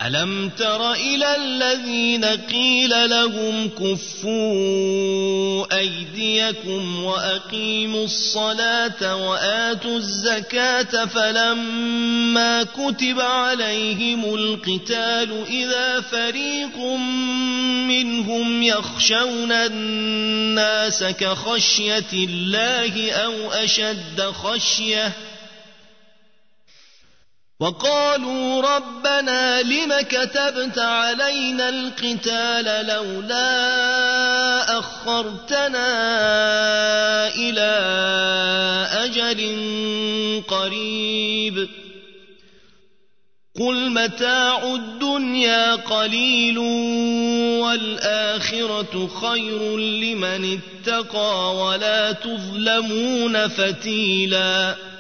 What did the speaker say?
ألم تر إلى الذين قيل لهم كفوا أيديكم وأقيموا الصلاة وآتوا الزكاة فلما كتب عليهم القتال إذا فريق منهم يخشون الناس كخشية الله أو أشد خشية وقالوا ربنا لم كتبت علينا القتال لولا أخرتنا إلى أجل قريب قل متاع الدنيا قليل والآخرة خير لمن اتقى ولا تظلمون فتيلا